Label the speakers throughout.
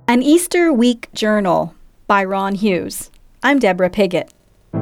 Speaker 1: An Easter Week Journal by Ron Hughes. I'm Deborah Piggott.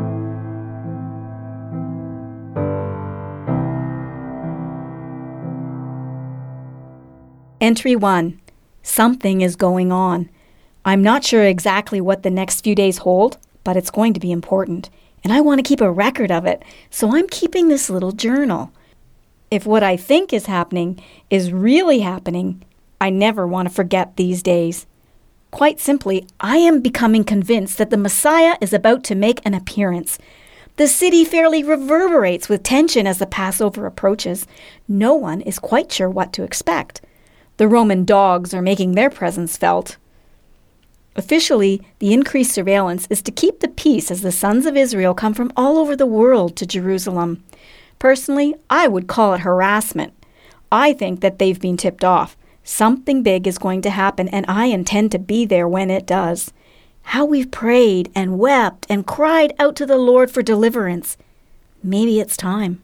Speaker 1: Entry 1. Something is going on. I'm not sure exactly what the next few days hold, but it's going to be important, and I want to keep a record of it, so I'm keeping this little journal. If what I think is happening is really happening, I never want to forget these days. Quite simply, I am becoming convinced that the Messiah is about to make an appearance. The city fairly reverberates with tension as the Passover approaches. No one is quite sure what to expect. The Roman dogs are making their presence felt. Officially, the increased surveillance is to keep the peace as the sons of Israel come from all over the world to Jerusalem. Personally, I would call it harassment. I think that they've been tipped off. Something big is going to happen, and I intend to be there when it does. How we've prayed and wept and cried out to the Lord for deliverance. Maybe it's time.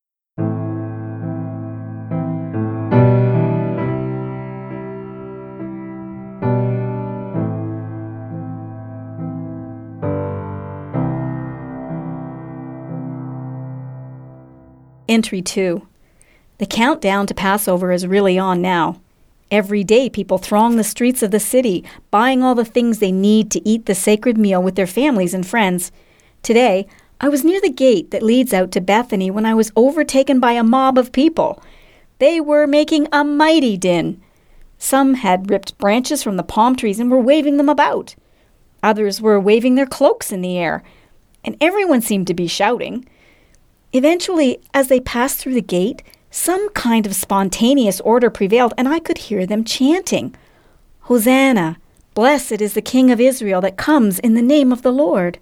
Speaker 1: Entry 2. The countdown to Passover is really on now. Every day people throng the streets of the city, buying all the things they need to eat the sacred meal with their families and friends. Today, I was near the gate that leads out to Bethany when I was overtaken by a mob of people. They were making a mighty din. Some had ripped branches from the palm trees and were waving them about. Others were waving their cloaks in the air, and everyone seemed to be shouting. Eventually, as they passed through the gate, some kind of spontaneous order prevailed, and I could hear them chanting, "Hosanna! Blessed is the King of Israel that comes in the name of the Lord."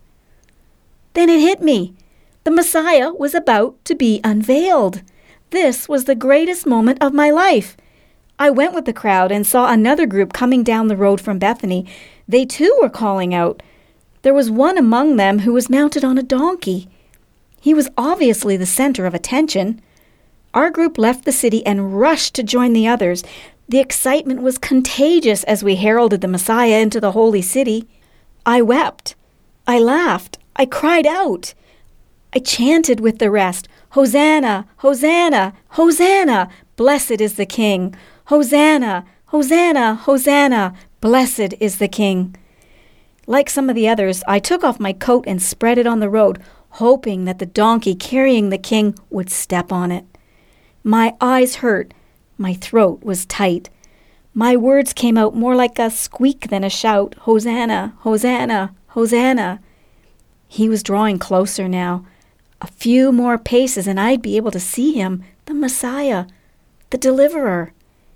Speaker 1: Then it hit me. The Messiah was about to be unveiled. This was the greatest moment of my life. I went with the crowd and saw another group coming down the road from Bethany. They too were calling out. There was one among them who was mounted on a donkey. He was obviously the center of attention. Our group left the city and rushed to join the others. The excitement was contagious as we heralded the Messiah into the holy city. I wept. I laughed. I cried out. I chanted with the rest, "Hosanna! Hosanna! Hosanna! Blessed is the King! Hosanna! Hosanna! Hosanna! Blessed is the King!" Like some of the others, I took off my coat and spread it on the road, hoping that the donkey carrying the King would step on it. My eyes hurt. My throat was tight. My words came out more like a squeak than a shout. "Hosanna! Hosanna! Hosanna!" He was drawing closer now. A few more paces and I'd be able to see him, the Messiah, the Deliverer.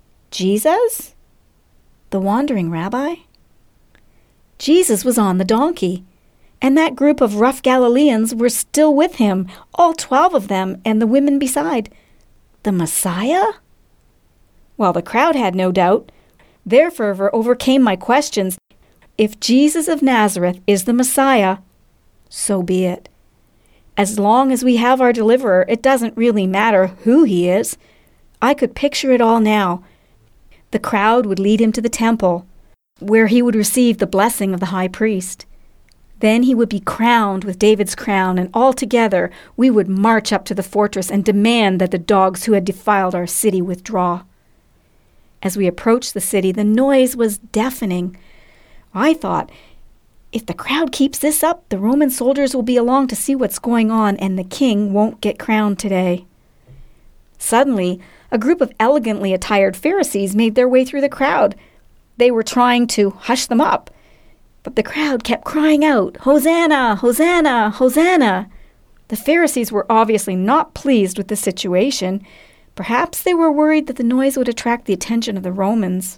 Speaker 1: Jesus? The wandering rabbi? Jesus was on the donkey, and that group of rough Galileans were still with him, all 12 of them, and the women beside. The Messiah? Well, the crowd had no doubt. Their fervor overcame my questions. If Jesus of Nazareth is the Messiah, so be it. As long as we have our deliverer, it doesn't really matter who he is. I could picture it all now. The crowd would lead him to the temple, where he would receive the blessing of the high priest. Then he would be crowned with David's crown, and all together we would march up to the fortress and demand that the dogs who had defiled our city withdraw. As we approached the city, the noise was deafening. I thought, if the crowd keeps this up, the Roman soldiers will be along to see what's going on, and the king won't get crowned today. Suddenly, a group of elegantly attired Pharisees made their way through the crowd. They were trying to hush them up, but the crowd kept crying out, "Hosanna! Hosanna! Hosanna!" The Pharisees were obviously not pleased with the situation. Perhaps they were worried that the noise would attract the attention of the Romans.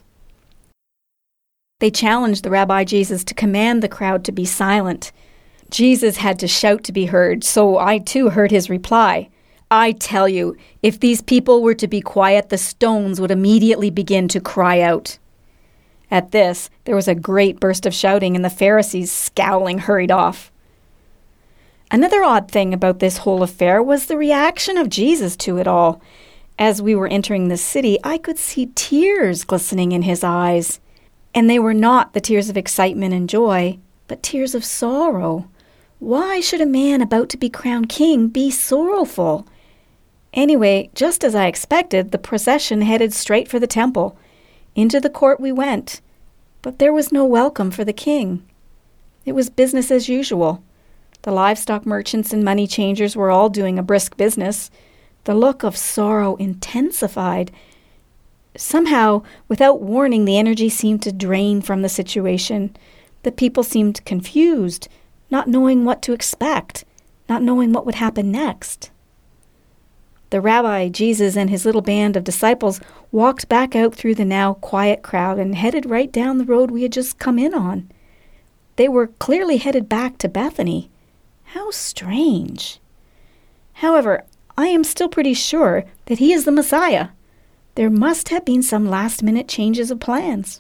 Speaker 1: They challenged the Rabbi Jesus to command the crowd to be silent. Jesus had to shout to be heard, so I too heard his reply. "I tell you, if these people were to be quiet, the stones would immediately begin to cry out." At this, there was a great burst of shouting, and the Pharisees, scowling, hurried off. Another odd thing about this whole affair was the reaction of Jesus to it all. As we were entering the city, I could see tears glistening in his eyes. And they were not the tears of excitement and joy, but tears of sorrow. Why should a man about to be crowned king be sorrowful? Anyway, just as I expected, the procession headed straight for the temple. Into the court we went, but there was no welcome for the king. It was business as usual. The livestock merchants and money changers were all doing a brisk business. The look of sorrow intensified. Somehow, without warning, the energy seemed to drain from the situation. The people seemed confused, not knowing what to expect, not knowing what would happen next. The rabbi, Jesus, and his little band of disciples walked back out through the now quiet crowd and headed right down the road we had just come in on. They were clearly headed back to Bethany. How strange. However, I am still pretty sure that he is the Messiah. There must have been some last-minute changes of plans.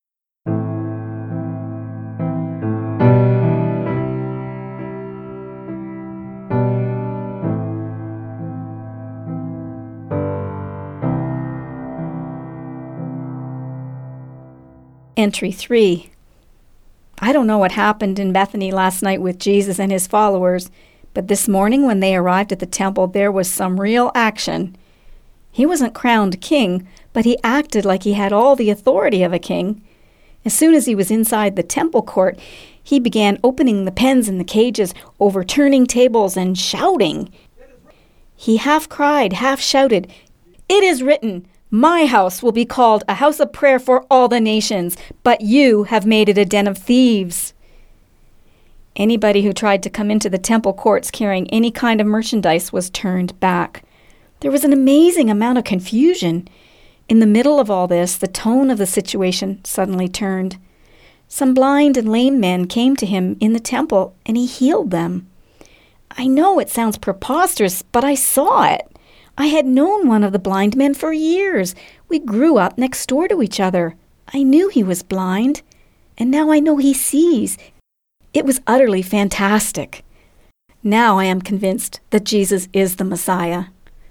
Speaker 1: Entry 3. I don't know what happened in Bethany last night with Jesus and his followers, but this morning when they arrived at the temple, there was some real action. He wasn't crowned king, but he acted like he had all the authority of a king. As soon as he was inside the temple court, he began opening the pens in the cages, overturning tables, and shouting. He half cried, half shouted, "It is written, my house will be called a house of prayer for all the nations, but you have made it a den of thieves." Anybody who tried to come into the temple courts carrying any kind of merchandise was turned back. There was an amazing amount of confusion. In the middle of all this, the tone of the situation suddenly turned. Some blind and lame men came to him in the temple, and he healed them. I know it sounds preposterous, but I saw it. I had known one of the blind men for years. We grew up next door to each other. I knew he was blind, and now I know he sees. It was utterly fantastic. Now I am convinced that Jesus is the Messiah.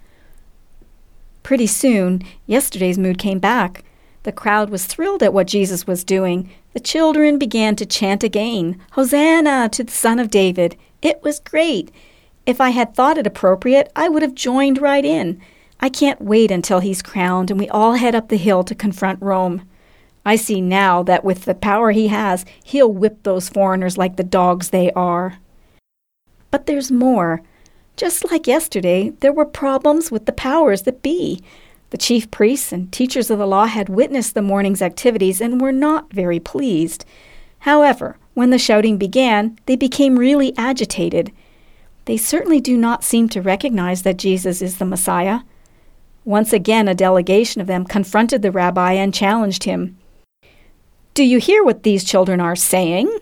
Speaker 1: Pretty soon, yesterday's mood came back. The crowd was thrilled at what Jesus was doing. The children began to chant again, "Hosanna to the Son of David." It was great. If I had thought it appropriate, I would have joined right in. I can't wait until he's crowned and we all head up the hill to confront Rome. I see now that with the power he has, he'll whip those foreigners like the dogs they are. But there's more. Just like yesterday, there were problems with the powers that be. The chief priests and teachers of the law had witnessed the morning's activities and were not very pleased. However, when the shouting began, they became really agitated. They certainly do not seem to recognize that Jesus is the Messiah. Once again, a delegation of them confronted the rabbi and challenged him. "Do you hear what these children are saying?"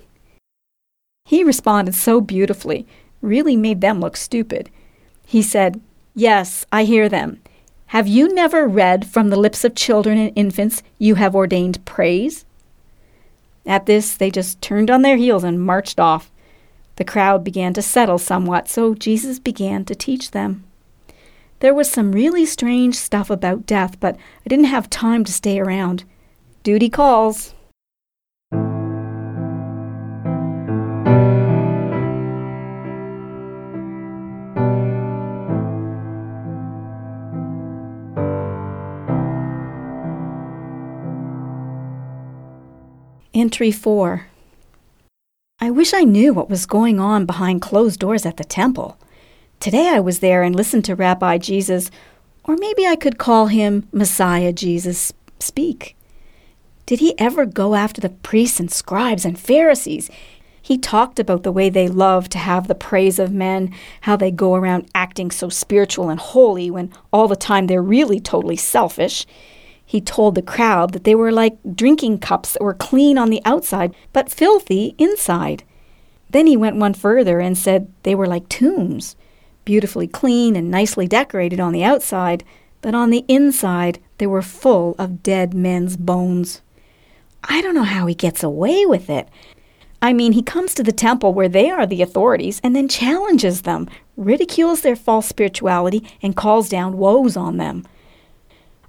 Speaker 1: He responded so beautifully, really made them look stupid. He said, "Yes, I hear them. Have you never read from the lips of children and infants, 'You have ordained praise'?" At this, they just turned on their heels and marched off. The crowd began to settle somewhat, so Jesus began to teach them. There was some really strange stuff about death, but I didn't have time to stay around. Duty calls. Entry 4. I wish I knew what was going on behind closed doors at the temple. Today I was there and listened to Rabbi Jesus, or maybe I could call him Messiah Jesus, speak. Did he ever go after the priests and scribes and Pharisees? He talked about the way they love to have the praise of men, how they go around acting so spiritual and holy when all the time they're really totally selfish. He told the crowd that they were like drinking cups that were clean on the outside, but filthy inside. Then he went one further and said they were like tombs, beautifully clean and nicely decorated on the outside, but on the inside they were full of dead men's bones. I don't know how he gets away with it. I mean, he comes to the temple where they are the authorities and then challenges them, ridicules their false spirituality, and calls down woes on them.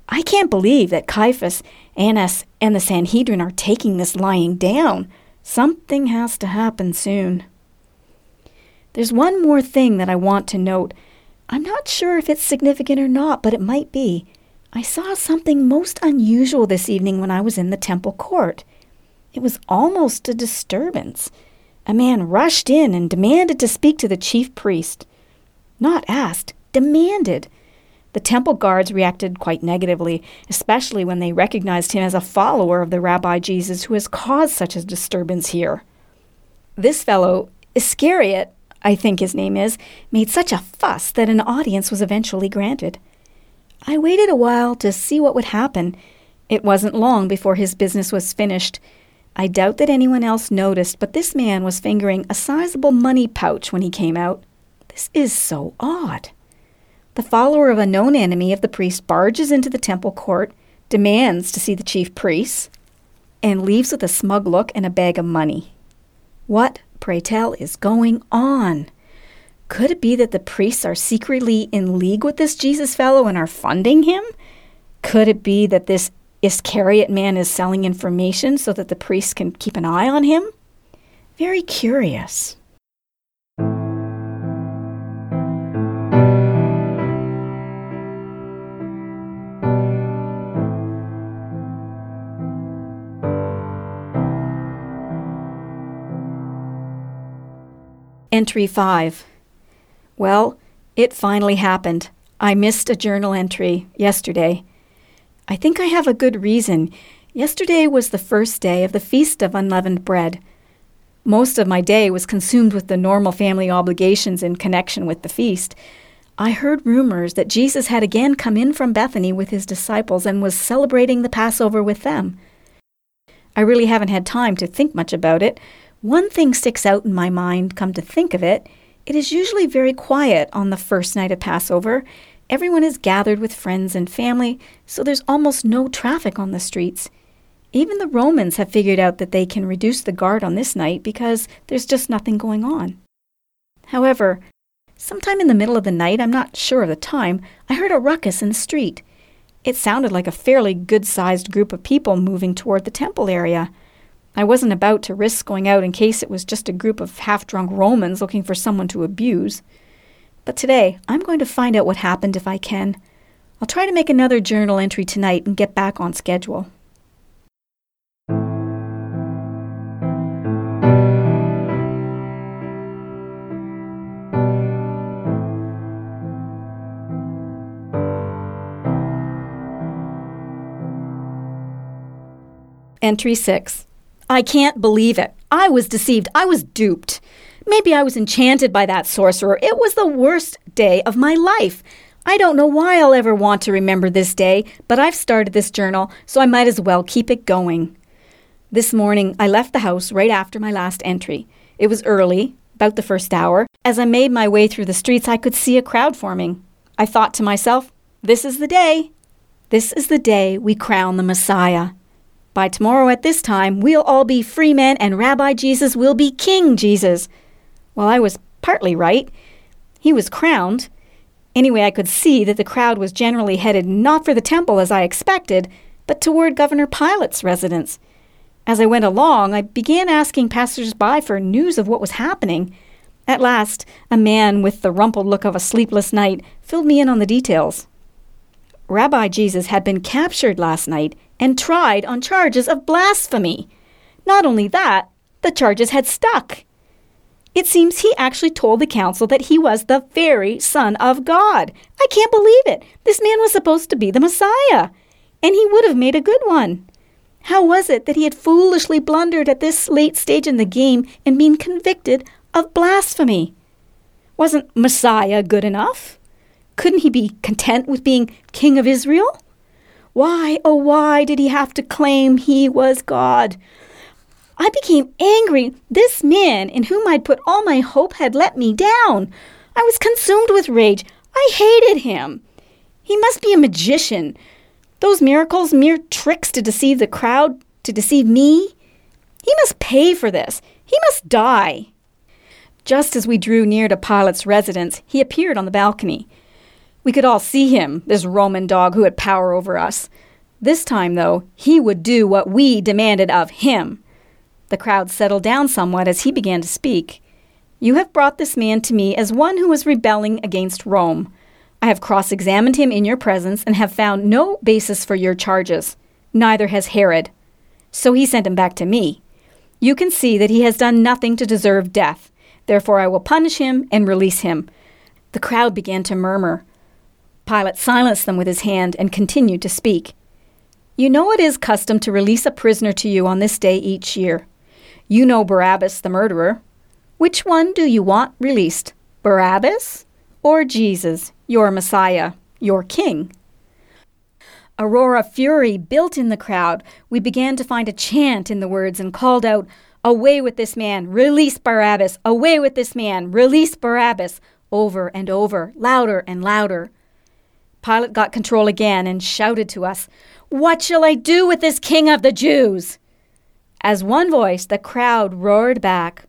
Speaker 1: I can't believe that Caiaphas, Annas, and the Sanhedrin are taking this lying down. Something has to happen soon. There's one more thing that I want to note. I'm not sure if it's significant or not, but it might be. I saw something most unusual this evening when I was in the temple court. It was almost a disturbance. A man rushed in and demanded to speak to the chief priest. Not asked, demanded. The temple guards reacted quite negatively, especially when they recognized him as a follower of the Rabbi Jesus who has caused such a disturbance here. This fellow, Iscariot, I think his name is, made such a fuss that an audience was eventually granted. I waited a while to see what would happen. It wasn't long before his business was finished. I doubt that anyone else noticed, but this man was fingering a sizable money pouch when he came out. This is so odd. The follower of a known enemy of the priest barges into the temple court, demands to see the chief priests, and leaves with a smug look and a bag of money. What, pray tell, is going on? Could it be that the priests are secretly in league with this Jesus fellow and are funding him? Could it be that this Iscariot man is selling information so that the priests can keep an eye on him? Very curious. Entry 5. Well, it finally happened. I missed a journal entry yesterday. I think I have a good reason. Yesterday was the first day of the Feast of Unleavened Bread. Most of my day was consumed with the normal family obligations in connection with the feast. I heard rumors that Jesus had again come in from Bethany with his disciples and was celebrating the Passover with them. I really haven't had time to think much about it. One thing sticks out in my mind, come to think of it. It is usually very quiet on the first night of Passover. Everyone is gathered with friends and family, so there's almost no traffic on the streets. Even the Romans have figured out that they can reduce the guard on this night because there's just nothing going on. However, sometime in the middle of the night, I'm not sure of the time, I heard a ruckus in the street. It sounded like a fairly good-sized group of people moving toward the temple area. I wasn't about to risk going out in case it was just a group of half-drunk Romans looking for someone to abuse. But today, I'm going to find out what happened if I can. I'll try to make another journal entry tonight and get back on schedule. Entry 6. I can't believe it. I was deceived. I was duped. Maybe I was enchanted by that sorcerer. It was the worst day of my life. I don't know why I'll ever want to remember this day, but I've started this journal, so I might as well keep it going. This morning, I left the house right after my last entry. It was early, about the first hour. As I made my way through the streets, I could see a crowd forming. I thought to myself, this is the day. This is the day we crown the Messiah. By tomorrow at this time, we'll all be free men and Rabbi Jesus will be King Jesus. Well, I was partly right. He was crowned. Anyway, I could see that the crowd was generally headed not for the temple as I expected, but toward Governor Pilate's residence. As I went along, I began asking passers-by for news of what was happening. At last, a man with the rumpled look of a sleepless night filled me in on the details. Rabbi Jesus had been captured last night and tried on charges of blasphemy. Not only that, the charges had stuck. It seems he actually told the council that he was the very Son of God. I can't believe it. This man was supposed to be the Messiah, and he would have made a good one. How was it that he had foolishly blundered at this late stage in the game and been convicted of blasphemy? Wasn't Messiah good enough? Couldn't he be content with being King of Israel? Why, oh why did he have to claim he was God? I became angry. This man in whom I'd put all my hope had let me down. I was consumed with rage. I hated him. He must be a magician. Those miracles, mere tricks to deceive the crowd, to deceive me. He must pay for this. He must die. Just as we drew near to Pilate's residence, he appeared on the balcony. We could all see him, this Roman dog who had power over us. This time, though, he would do what we demanded of him. The crowd settled down somewhat as he began to speak. You have brought this man to me as one who is rebelling against Rome. I have cross-examined him in your presence and have found no basis for your charges. Neither has Herod. So he sent him back to me. You can see that he has done nothing to deserve death. Therefore I will punish him and release him. The crowd began to murmur. Pilate silenced them with his hand and continued to speak. You know it is custom to release a prisoner to you on this day each year. You know Barabbas the murderer. Which one do you want released? Barabbas or Jesus, your Messiah, your King? A roar of fury built in the crowd. We began to find a chant in the words and called out, Away with this man, release Barabbas, away with this man, release Barabbas, over and over, louder and louder. Pilate got control again and shouted to us, What shall I do with this King of the Jews? As one voice, the crowd roared back,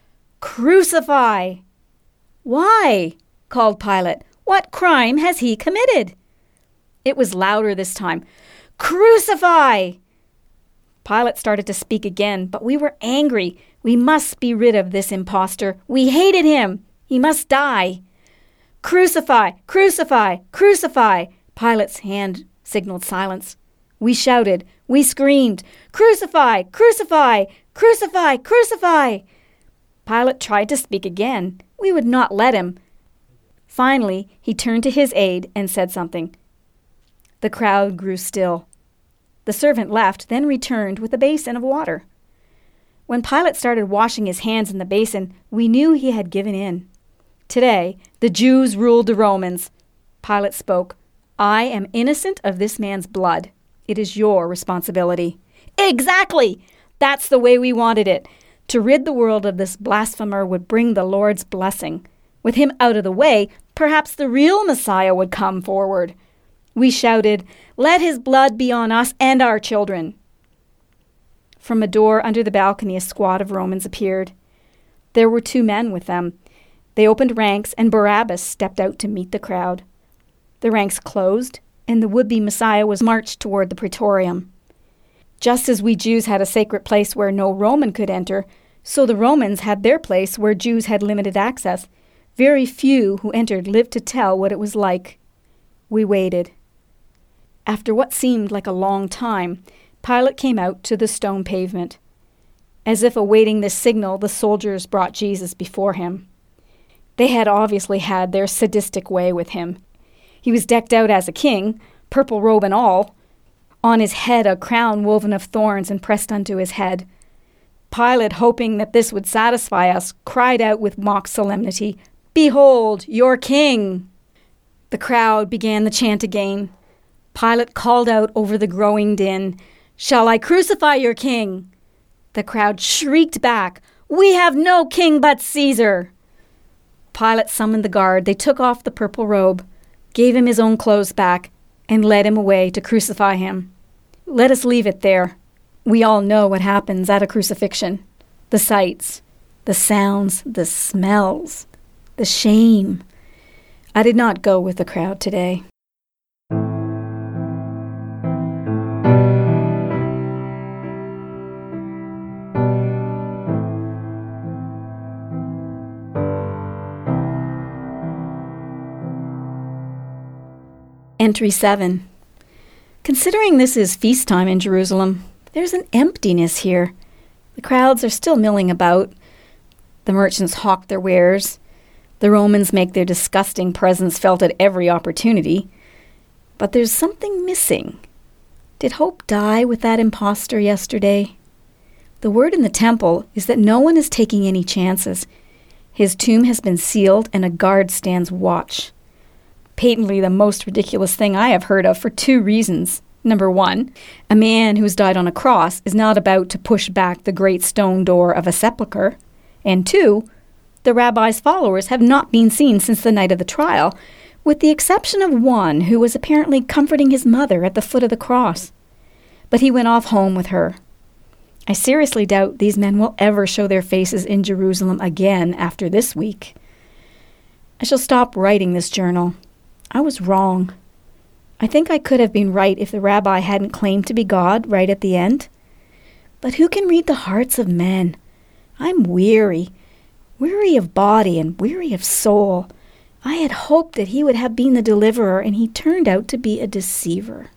Speaker 1: Crucify! Why? Called Pilate. What crime has he committed? It was louder this time. Crucify! Pilate started to speak again, but we were angry. We must be rid of this impostor. We hated him. He must die. Crucify! Crucify! Crucify! Pilate's hand signaled silence. We shouted. We screamed. Crucify! Crucify! Crucify! Crucify! Pilate tried to speak again. We would not let him. Finally, he turned to his aide and said something. The crowd grew still. The servant left, then returned with a basin of water. When Pilate started washing his hands in the basin, we knew he had given in. Today, the Jews ruled the Romans. Pilate spoke, I am innocent of this man's blood. It is your responsibility. Exactly! That's the way we wanted it. To rid the world of this blasphemer would bring the Lord's blessing. With him out of the way, perhaps the real Messiah would come forward. We shouted, Let his blood be on us and our children. From a door under the balcony, a squad of Romans appeared. There were 2 men with them. They opened ranks, and Barabbas stepped out to meet the crowd. The ranks closed, and the would-be Messiah was marched toward the Praetorium. Just as we Jews had a sacred place where no Roman could enter, so the Romans had their place where Jews had limited access. Very few who entered lived to tell what it was like. We waited. After what seemed like a long time, Pilate came out to the stone pavement. As if awaiting this signal, the soldiers brought Jesus before him. They had obviously had their sadistic way with him. He was decked out as a king, purple robe and all. On his head a crown woven of thorns and pressed unto his head. Pilate, hoping that this would satisfy us, cried out with mock solemnity, Behold, your king! The crowd began the chant again. Pilate called out over the growing din, Shall I crucify your king? The crowd shrieked back, We have no king but Caesar! Pilate summoned the guard. They took off the purple robe, gave him his own clothes back, and led him away to crucify him. Let us leave it there. We all know what happens at a crucifixion. The sights, the sounds, the smells, the shame. I did not go with the crowd today. Entry 7. Considering this is feast time in Jerusalem, there's an emptiness here. The crowds are still milling about. The merchants hawk their wares. The Romans make their disgusting presence felt at every opportunity. But there's something missing. Did hope die with that impostor yesterday? The word in the temple is that no one is taking any chances. His tomb has been sealed and a guard stands watch. Patently the most ridiculous thing I have heard of for 2 reasons. Number 1, a man who's died on a cross is not about to push back the great stone door of a sepulchre. And 2, the rabbi's followers have not been seen since the night of the trial, with the exception of one who was apparently comforting his mother at the foot of the cross. But he went off home with her. I seriously doubt these men will ever show their faces in Jerusalem again after this week. I shall stop writing this journal. I was wrong. I think I could have been right if the rabbi hadn't claimed to be God right at the end. But who can read the hearts of men? I'm weary of body and weary of soul. I had hoped that he would have been the deliverer, and he turned out to be a deceiver.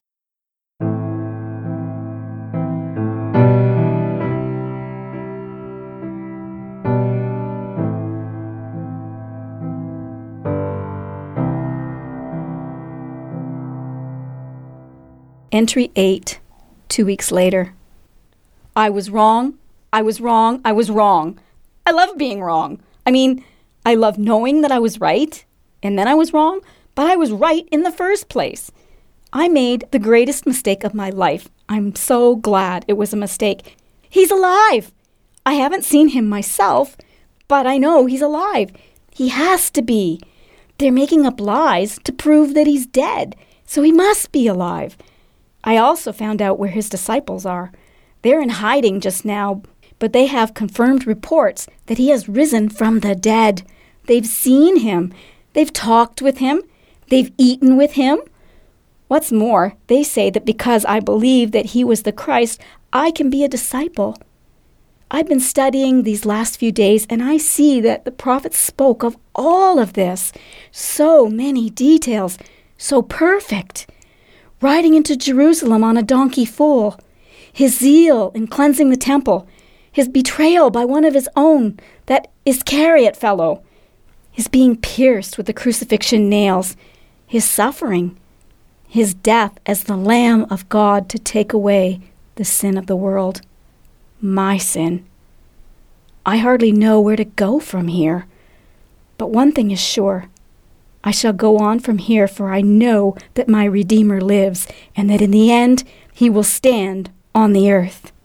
Speaker 1: Entry 8, 2 weeks later. I was wrong. I was wrong. I was wrong. I love being wrong. I love knowing that I was right, and then I was wrong, but I was right in the first place. I made the greatest mistake of my life. I'm so glad it was a mistake. He's alive. I haven't seen him myself, but I know he's alive. He has to be. They're making up lies to prove that he's dead, so he must be alive. I also found out where his disciples are. They're in hiding just now, but they have confirmed reports that he has risen from the dead. They've seen him. They've talked with him. They've eaten with him. What's more, they say that because I believe that he was the Christ, I can be a disciple. I've been studying these last few days, and I see that the prophets spoke of all of this. So many details, so perfect. Riding into Jerusalem on a donkey foal, his zeal in cleansing the temple, his betrayal by one of his own, that Iscariot fellow, his being pierced with the crucifixion nails, his suffering, his death as the Lamb of God to take away the sin of the world, my sin. I hardly know where to go from here, but one thing is sure. I shall go on from here, for I know that my Redeemer lives, and that in the end he will stand on the earth.